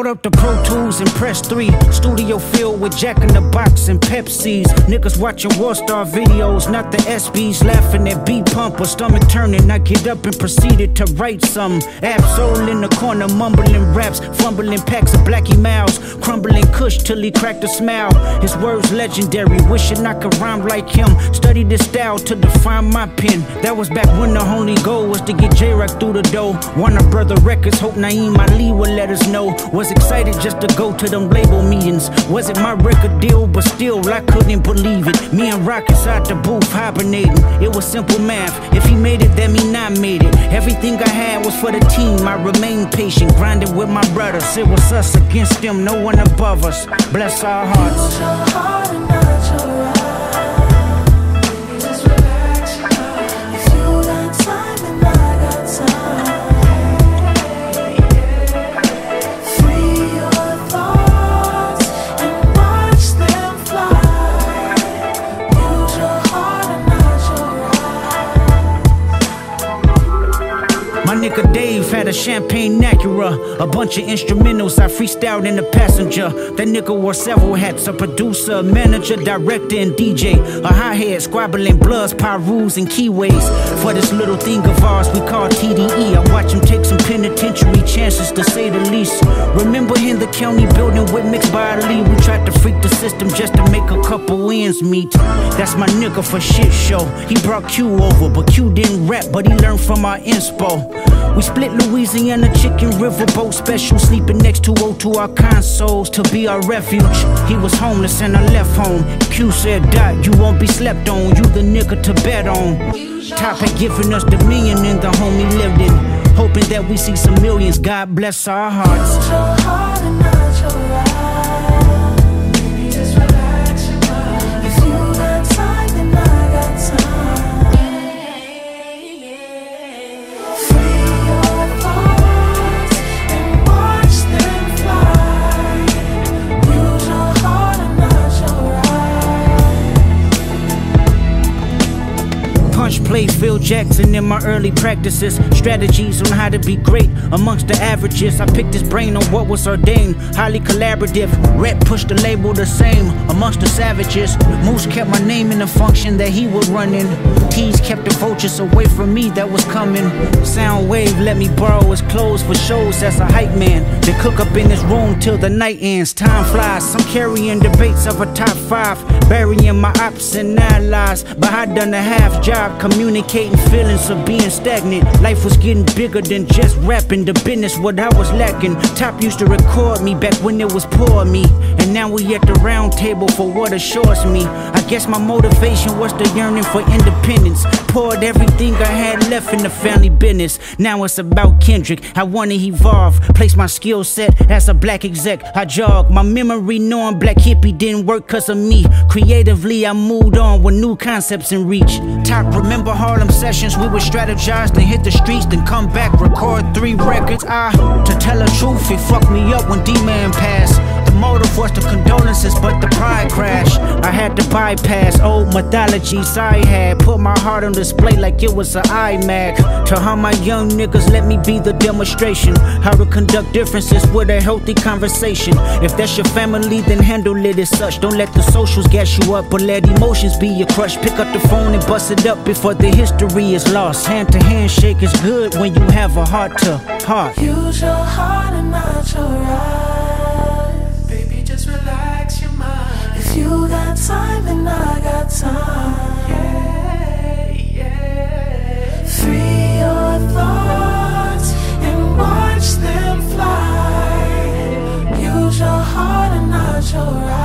Load up the Pro Tools and press 3. Studio filled with Jack in the Box and Pepsis. Niggas watching Warstar videos, not the SBs. Laughing at B-Pump or stomach turning. I get up and proceeded to write some. Absol in the corner, mumbling raps, fumbling packs of Blackie Mouse, crumbling Kush till he cracked a smile. His words legendary, wishing I could rhyme like him. Studied this style to define my pen. That was back when the only goal was to get J-Rock through the door. Warner Brother Records, hope Naeem Ali would let us know. Was excited just to go to them label meetings. Wasn't my record deal, but still I couldn't believe it. Me and Rock inside the booth hibernating. It was simple math. If he made it, that mean I made it. Everything I had was for the team. I remained patient, grinding with my brothers. It was us against them, no one above us. Bless our hearts. Use your heart and not your eyes. My nigga Dave had a champagne Acura, a bunch of instrumentals I freestyled in the passenger. That nigga wore several hats, a producer, a manager, director, and DJ. A hi-hat, squabbling bloods, pyrus, and keyways. For this little thing of ours we call TDE. I watch him take some penitentiary chances, to say the least. Remember in the county building with Mixed by Ali, we tried to freak the system just to make a couple ends meet. That's my nigga for shit show. He brought Q over, but Q didn't rap, but he learned from our inspo. We split Louisiana chicken riverboat special, sleeping next to O2 our consoles to be our refuge. He was homeless and I left home. Q said, Dot, you won't be slept on, you the nigga to bet on. Top had given us dominion in the home he lived in, hoping that we see some millions. God bless our hearts. Use your heart and not your eyes. Baby, just relax your mind. If you got time, then I got time. Play Phil Jackson in my early practices. Strategies on how to be great amongst the averages. I picked his brain on what was ordained. Highly collaborative. Rep pushed the label the same amongst the savages. Moose kept my name in the function that he would run in. Keys kept the vultures away from me that was coming. Soundwave let me borrow his clothes for shows as a hype man. They cook up in his room till the night ends. Time flies. I'm carrying debates of a top 5, burying my ops and allies. But I done a half job communicating feelings of being stagnant. Life was getting bigger than just rapping. The business what I was lacking. Top used to record me back when it was poor me, and now we at the round table for what assures me. I guess my motivation was the yearning for independence. Poured everything I had left in the family business. Now it's about Kendrick. I wanna evolve, place my skill set as a black exec. I jog my memory knowing Black Hippie didn't work cause of me. Creatively I moved on with new concepts in reach. Top, remember Harlem sessions, we would strategize, then hit the streets, then come back, record 3 records. To tell the truth, it fucked me up when D-Man passed. The motive was the condolences, but the pride crashed. I had to bypass old mythologies I had, put my heart on display like it was an iMac. To how my young niggas let me be the demonstration, how to conduct differences with a healthy conversation. If that's your family, then handle it as such. Don't let the socials gas you up, but let emotions be your crush. Pick up the phone and bust it up before the history is lost. Hand to hand shake is good when you have a heart to heart. Use your heart and not your eyes. Baby, just relax your mind. If you got time, then I got time. Yeah, yeah. Free your thoughts and watch them fly. Use your heart and not your eyes.